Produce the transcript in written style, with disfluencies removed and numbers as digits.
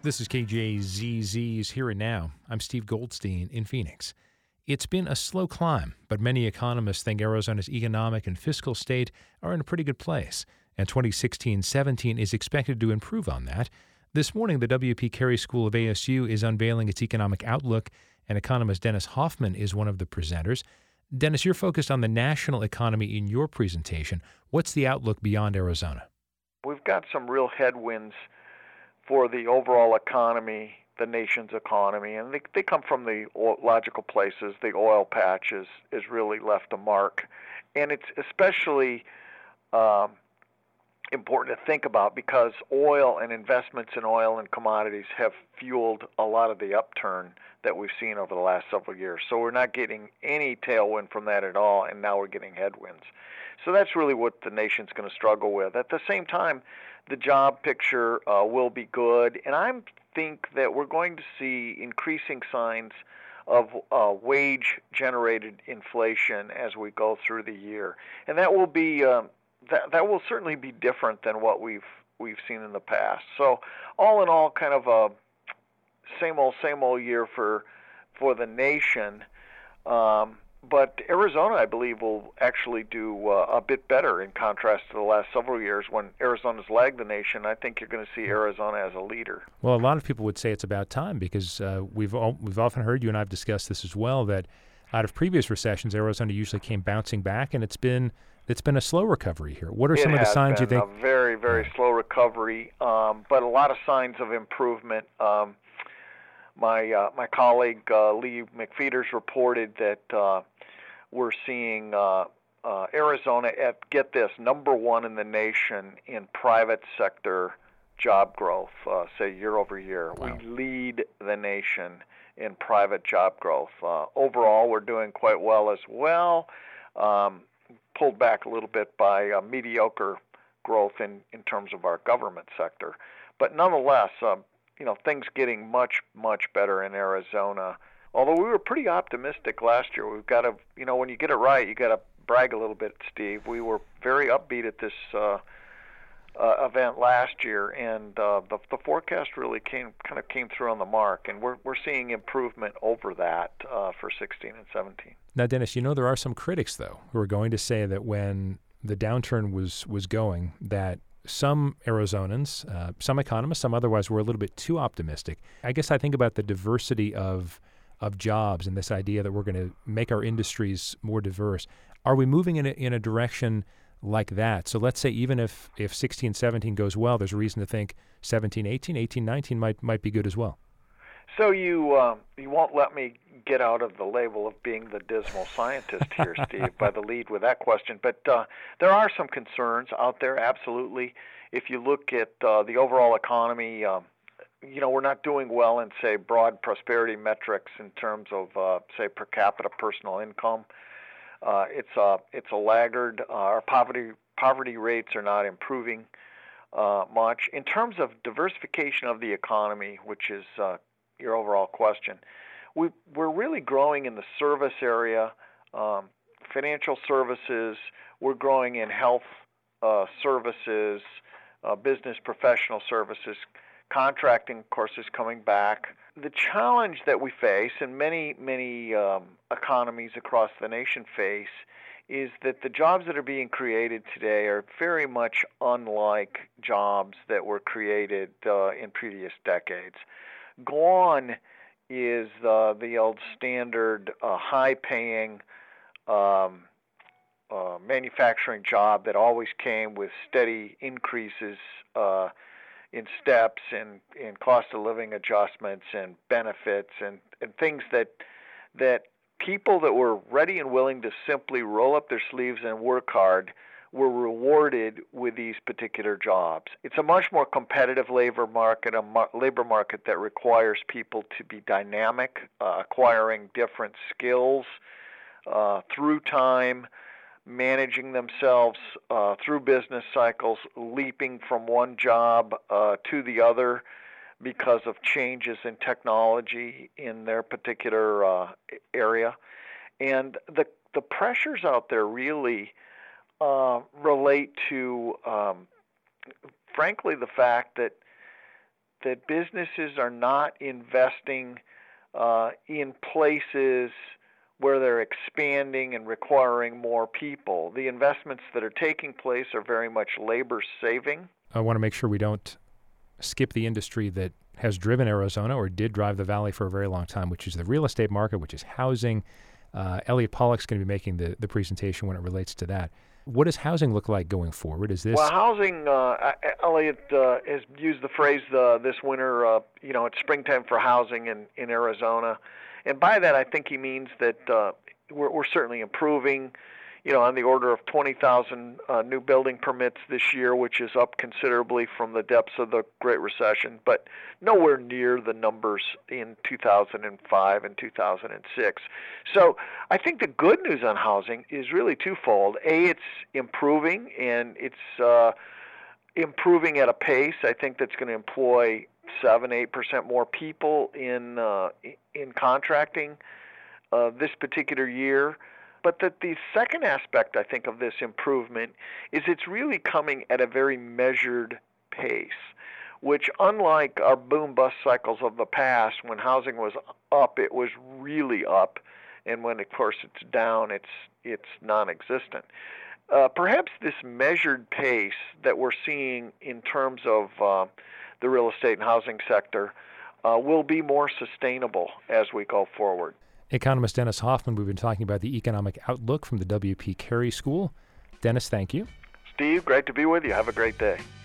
This is KJZZ's Here and Now. I'm Steve Goldstein in Phoenix. It's been a slow climb, but many economists think Arizona's economic and fiscal state are in a pretty good place, and 2016-17 is expected to improve on that. This morning, the W.P. Carey School of ASU is unveiling its economic outlook, and economist Dennis Hoffman is one of the presenters. Dennis, you're focused on the national economy in your presentation. What's the outlook beyond Arizona? We've got some real headwinds for the overall economy, the nation's economy, and they come from the logical places. The oil patch is really left a mark, and it's especially important to think about because oil and investments in oil and commodities have fueled a lot of the upturn that we've seen over the last several years. So we're not getting any tailwind from that at all, and now we're getting headwinds. So that's really what the nation's going to struggle with. At the same time, the job picture will be good, and I think that we're going to see increasing signs of wage-generated inflation as we go through the year, and that will be that will certainly be different than what we've seen in the past. So, all in all, kind of a same old year for the nation. But Arizona, I believe, will actually do a bit better in contrast to the last several years when Arizona's lagged the nation. I think you're going to see Arizona as a leader. Well, a lot of people would say it's about time because we've often heard, you and I have discussed this as well, that out of previous recessions, Arizona usually came bouncing back, and it's been a slow recovery here. What are some of the signs you think? It has been a very, very slow recovery, but a lot of signs of improvement. My colleague Lee McFeeters reported that we're seeing Arizona at, get this, number one in the nation in private sector job growth, say year over year. Wow. We lead the nation in private job growth. Overall, we're doing quite well as well, pulled back a little bit by mediocre growth in terms of our government sector. But nonetheless, things getting much, much better in Arizona. Although we were pretty optimistic last year. We've got to, when you get it right, you got to brag a little bit, Steve. We were very upbeat at this event last year, and the forecast really came through on the mark, and we're seeing improvement over that for 16 and 17. Now, Dennis, there are some critics, though, who are going to say that when the downturn was going, that some Arizonans, some economists, some otherwise, were a little bit too optimistic. I guess I think about the diversity of jobs and this idea that we're going to make our industries more diverse. Are we moving in a direction like that? So let's say even if 16, 17 goes well, there's a reason to think 17, 18, 18, 19 might be good as well. So you won't let me get out of the label of being the dismal scientist here, Steve, by the lead with that question. But there are some concerns out there, absolutely. If you look at the overall economy, we're not doing well in, say, broad prosperity metrics in terms of, say, per capita personal income. It's a laggard. Our poverty rates are not improving much. In terms of diversification of the economy, which is your overall question, we're really growing in the service area, financial services. We're growing in health services, business professional services. Contracting, of course, is coming back. The challenge that we face, and many economies across the nation face, is that the jobs that are being created today are very much unlike jobs that were created in previous decades. Gone is the old standard high-paying manufacturing job that always came with steady increases in steps and in cost of living adjustments and benefits and things that people that were ready and willing to simply roll up their sleeves and work hard were rewarded with these particular jobs. It's a much more competitive labor market, labor market that requires people to be dynamic, acquiring different skills through time, managing themselves through business cycles, leaping from one job to the other because of changes in technology in their particular area. And the pressures out there really relate to, frankly, the fact that that businesses are not investing in places where they're expanding and requiring more people. The investments that are taking place are very much labor saving. I want to make sure we don't skip the industry that has driven Arizona or did drive the Valley for a very long time, which is the real estate market, which is housing. Elliot Pollock's going to be making the presentation when it relates to that. What does housing look like going forward? Is this... Well, housing, Elliot has used the phrase this winter, it's springtime for housing in Arizona. And by that, I think he means that we're certainly improving, on the order of 20,000 new building permits this year, which is up considerably from the depths of the Great Recession, but nowhere near the numbers in 2005 and 2006. So I think the good news on housing is really twofold. A, it's improving, and it's improving at a pace, I think, that's going to employ 7-8% more people in contracting this particular year. But that the second aspect, I think, of this improvement is it's really coming at a very measured pace, which, unlike our boom-bust cycles of the past, when housing was up, it was really up, and when, of course, it's down, it's non-existent. Perhaps this measured pace that we're seeing in terms of the real estate and housing sector will be more sustainable as we go forward. Economist Dennis Hoffman, we've been talking about the economic outlook from the W.P. Carey School. Dennis, thank you. Steve, great to be with you. Have a great day.